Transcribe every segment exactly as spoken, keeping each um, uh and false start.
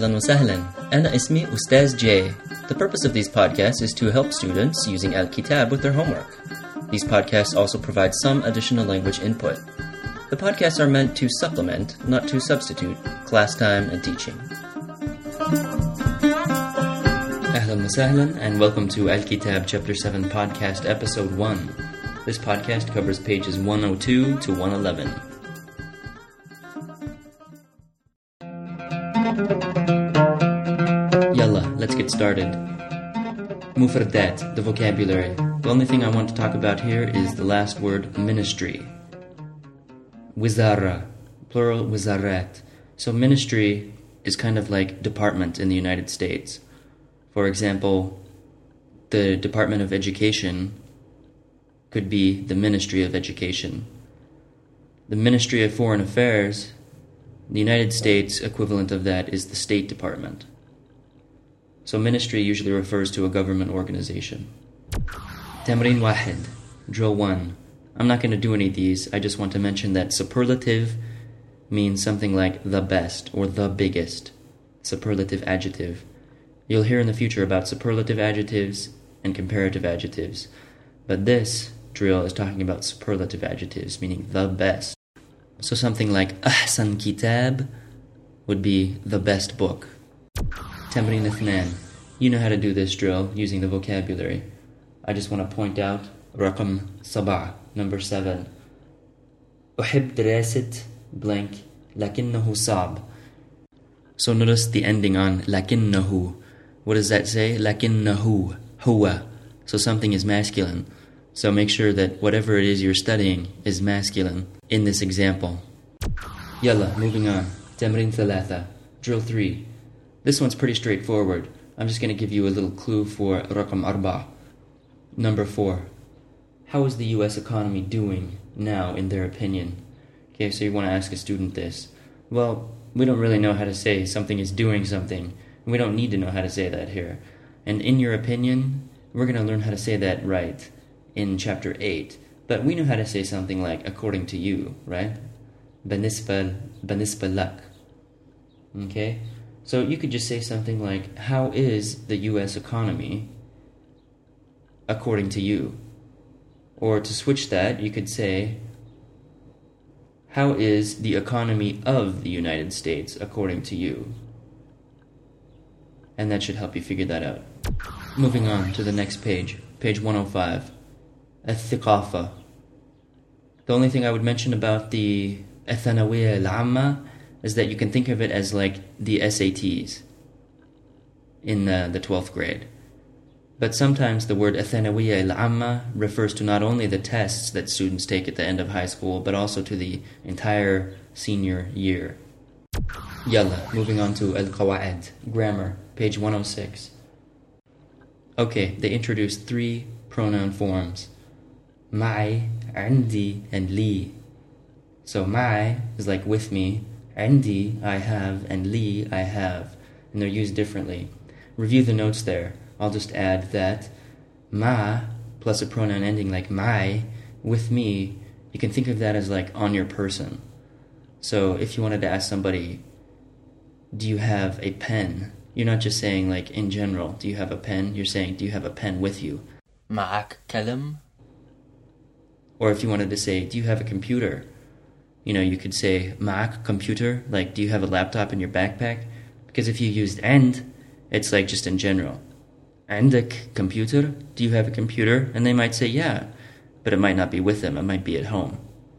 أهلا وسهلا. أنا اسمي أستاذ J. The purpose of these podcasts is to help students using Al-Kitab with their homework. These podcasts also provide some additional language input. The podcasts are meant to supplement, not to substitute, class time and teaching. Ahlan wa sahlan, and welcome to Al-Kitab Chapter seven Podcast Episode one. This podcast covers pages one oh two to one eleven. Yalla, let's get started. Mufradat, the vocabulary. The only thing I want to talk about here is the last word, ministry. Wizara, plural wizarat. So ministry is kind of like department in the United States. For example, the Department of Education could be the Ministry of Education. The Ministry of Foreign Affairs, the United States equivalent of that is the State Department. So ministry usually refers to a government organization. Tamreen Wahid, drill one. I'm not going to do any of these. I just want to mention that superlative means something like the best or the biggest. Superlative adjective. You'll hear in the future about superlative adjectives and comparative adjectives. But this drill is talking about superlative adjectives, meaning the best. So something like Ahsan Kitab would be the best book. Tamreen Ithnan. You know how to do this drill using the vocabulary. I just want to point out Raqam Sabah, number seven. أحب دراسة blank لكنه صعب. So notice the ending on لكنه. What does that say? لكنه هو. So something is masculine. So make sure that whatever it is you're studying is masculine in this example. Yalla, moving on. Tamreen Thalatha, drill three. This one's pretty straightforward. I'm just going to give you a little clue for Raqam Arba. Number four. How is the U S economy doing now, in their opinion? Okay, so you want to ask a student this. Well, we don't really know how to say something is doing something. We don't need to know how to say that here. And in your opinion, we're going to learn how to say that right in chapter eight. But we know how to say something like according to you, right? Banispa, banispa lak. Okay? So you could just say something like, how is the U S economy according to you? Or to switch that, you could say, how is the economy of the United States according to you? And that should help you figure that out. Moving on to the next page, page one oh five. Al-Thiqafa. The only thing I would mention about the Al-Thanawiyya Al-Amma is that you can think of it as like the S A Ts in uh, the twelfth grade. But sometimes the word Al-Thanawiyya Al-Amma refers to not only the tests that students take at the end of high school, but also to the entire senior year. Yalla, moving on to Al-Qawa'id, grammar, page one oh six. Okay, they introduced three pronoun forms. Ma'i, عندي, and li. So ma'i is like with me, عندي, I have, and li, I have. And they're used differently. Review the notes there. I'll just add that ma plus a pronoun ending like ma'i, with me, you can think of that as like on your person. So if you wanted to ask somebody, do you have a pen? You're not just saying like in general, do you have a pen? You're saying, do you have a pen with you? معك كلم. Or if you wanted to say, do you have a computer? You know, you could say, معك computer, like, do you have a laptop in your backpack? Because if you used and, it's like just in general. عندك computer? Do you have a computer? And they might say, yeah, but it might not be with them, it might be at home.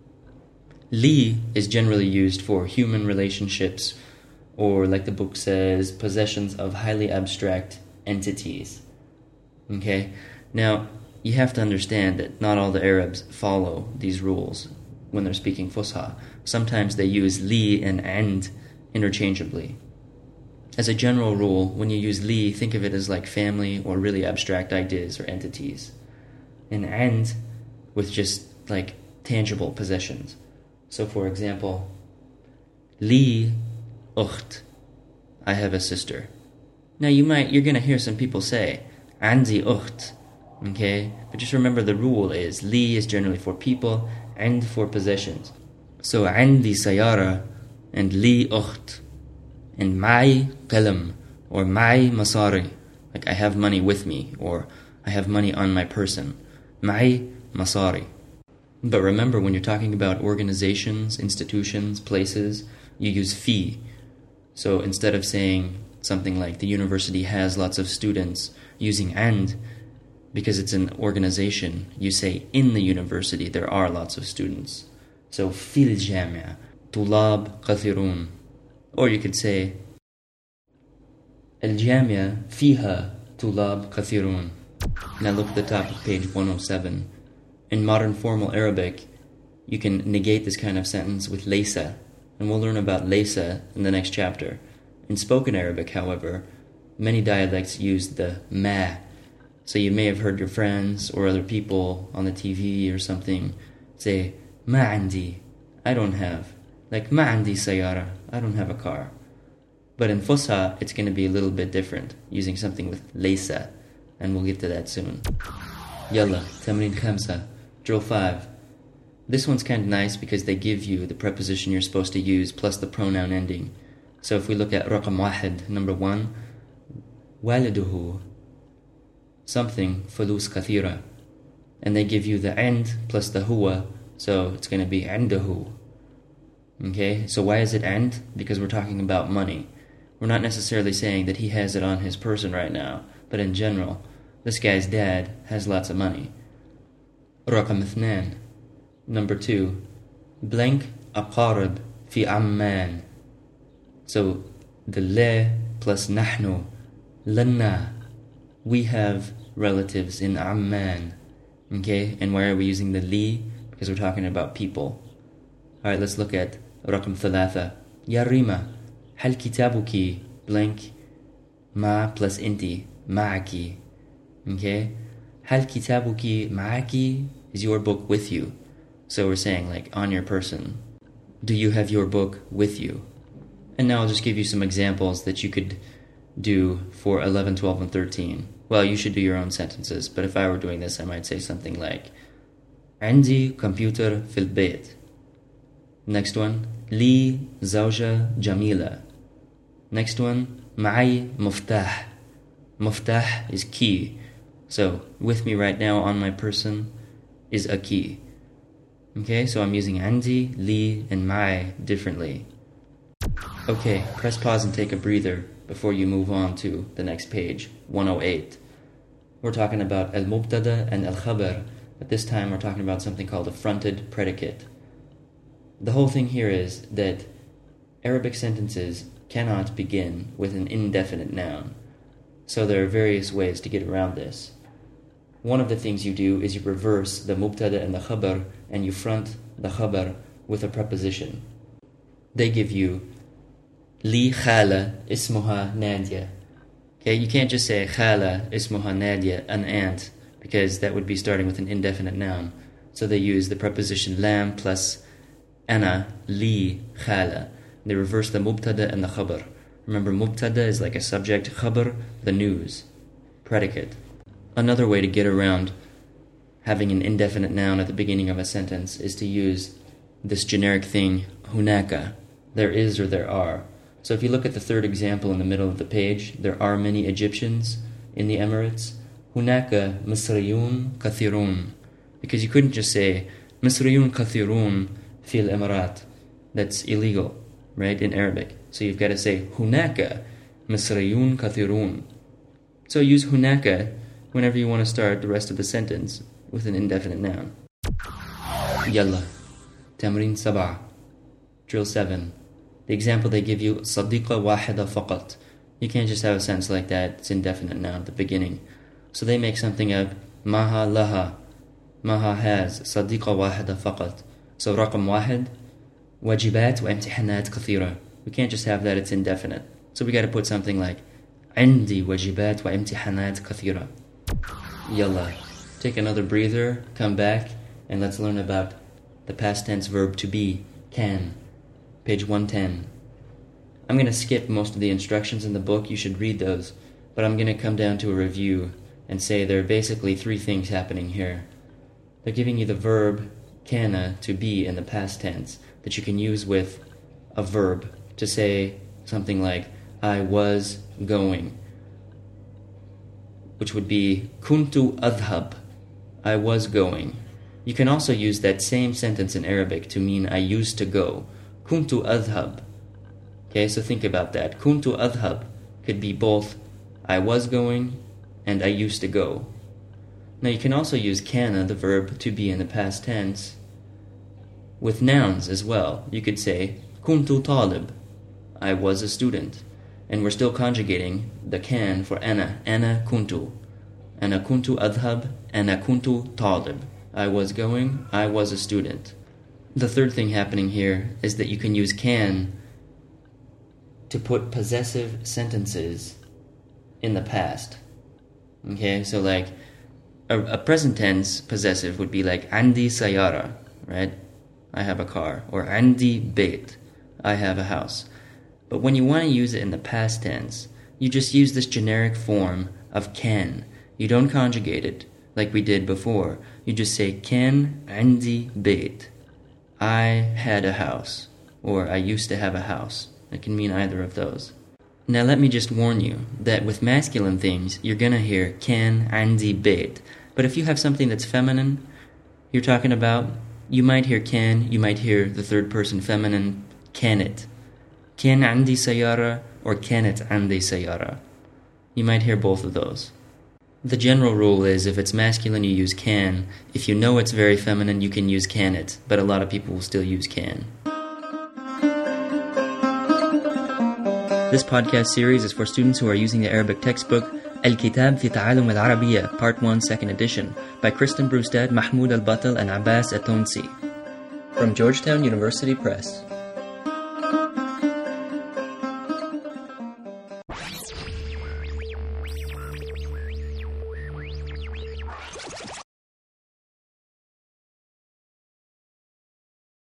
Li is generally used for human relationships, or like the book says, possessions of highly abstract entities. Okay? Now, you have to understand that not all the Arabs follow these rules when they're speaking Fusha. Sometimes they use li and and interchangeably. As a general rule, when you use li, think of it as like family or really abstract ideas or entities. And and with just like tangible possessions. So for example, li ukht, I have a sister. Now you might, you're going to hear some people say, عندي ukht. Okay, but just remember the rule is li is generally for people and for possessions. So عندي سيارة and li ukht. And معي قلم, or معي مصاري, like I have money with me, or I have money on my person. معي مصاري. But remember, when you're talking about organizations, institutions, places, you use fi. So instead of saying something like the university has lots of students, using and, because it's an organization, you say in the university there are lots of students. So في الجامعة طلاب كثيرون. Or you could say الجامعة فيها طلاب كثيرون. Now look at the top of page one oh seven. In modern formal Arabic, you can negate this kind of sentence with laysa, and we'll learn about laysa in the next chapter. In spoken Arabic, however, many dialects use the ma. So you may have heard your friends or other people on the T V or something say, ma عندي, I don't have. Like, ma عندي سيارة, I don't have a car. But in Fusha, it's going to be a little bit different, using something with laysa, and we'll get to that soon. Yalla, Tamrin Khamsa, drill five. This one's kind of nice because they give you the preposition you're supposed to use plus the pronoun ending. So if we look at رقم واحد, number one, والده, something, فلوس كثيرة. And they give you the and plus the huwa, so it's going to be عنده. Okay, so why is it and? Because we're talking about money. We're not necessarily saying that he has it on his person right now, but in general, this guy's dad has lots of money. رقم اثنان, number two, blank أقارب في عمان. So the le plus نحن, لنا, we have relatives in Amman. Okay, and why are we using the li? Because we're talking about people. Alright, let's look at رقم ثلاثة. يا ريما, هل كتابك blank ما plus inti, معك. Okay, هل كتابك معك is your book with you. So we're saying like on your person. Do you have your book with you? And now I'll just give you some examples that you could do for eleven, twelve, and thirteen. Well, you should do your own sentences, but if I were doing this, I might say something like عندي كمبيوتر في البيت. Next one, لي زوجة جميلة. Next one, معي مفتاح. مفتاح is key. So, with me right now on my person is a key. Okay, so I'm using عندي, لي, and معي differently. Okay, press pause and take a breather before you move on to the next page, one oh eight. We're talking about al-mubtada and al-khabar, but this time we're talking about something called a fronted predicate. The whole thing here is that Arabic sentences cannot begin with an indefinite noun. So there are various ways to get around this. One of the things you do is you reverse the mubtada and the khabar, and you front the khabar with a preposition. They give you li khala ismuha nadia. Okay, you can't just say khala ismuha nadia, an aunt, because that would be starting with an indefinite noun. So they use the preposition lam plus ana, li khala. They reverse the mubtada and the khabar. Remember, mubtada is like a subject, khabar, the news, predicate. Another way to get around having an indefinite noun at the beginning of a sentence is to use this generic thing, hunaka. There is or there are. So if you look at the third example in the middle of the page, there are many Egyptians in the Emirates. Hunaka Misriyun kathirun. Because you couldn't just say Misriyun kathirun fil Emirat. That's illegal, right, in Arabic. So you've got to say Hunaka Misriyun kathirun. So use hunaka whenever you want to start the rest of the sentence with an indefinite noun. Yalla. Tamrin Sabah. Drill seven. The example they give you, صديقة واحدة فقط. You can't just have a sentence like that. It's indefinite noun at the beginning. So they make something of maha laha. Maha has صديقة واحدة فقط. So رقم واحد, واجبات وامتحانات كثيرة. We can't just have that. It's indefinite. So we got to put something like عندي واجبات وامتحانات كثيرة. Yalla. Take another breather, come back, and let's learn about the past tense verb to be, can. Page one ten. I'm going to skip most of the instructions in the book. You should read those. But I'm going to come down to a review and say there are basically three things happening here. They're giving you the verb, kana, to be in the past tense, that you can use with a verb to say something like I was going, which would be kuntu adhab, I was going. You can also use that same sentence in Arabic to mean I used to go, kuntu adhab. Okay, so think about that. Kuntu adhab could be both I was going and I used to go. Now you can also use kana, the verb, to be in the past tense with nouns as well. You could say kuntu talib, I was a student. And we're still conjugating the can for ana, ana kuntu. Ana kuntu adhab, ana kuntu talib. I was going, I was a student. The third thing happening here is that you can use can to put possessive sentences in the past. Okay, so like a, a present tense possessive would be like andi sayara, right? I have a car. Or andi bait, I have a house. But when you want to use it in the past tense, you just use this generic form of can. You don't conjugate it like we did before. You just say kan andi bait, I had a house, or I used to have a house. It can mean either of those. Now let me just warn you that with masculine things, you're going to hear kan andi bait. But if you have something that's feminine you're talking about, you might hear can, you might hear the third person feminine kanit. Kan andi sayara or kanit andi sayara. You might hear both of those. The general rule is if it's masculine, you use can. If you know it's very feminine, you can use canit, but a lot of people will still use can. This podcast series is for students who are using the Arabic textbook Al-Kitab fi Ta'alum al-Arabiya, Part one, second edition, by Kristen Brustad, Mahmoud Al-Batal, and Abbas At-Tonsi, from Georgetown University Press.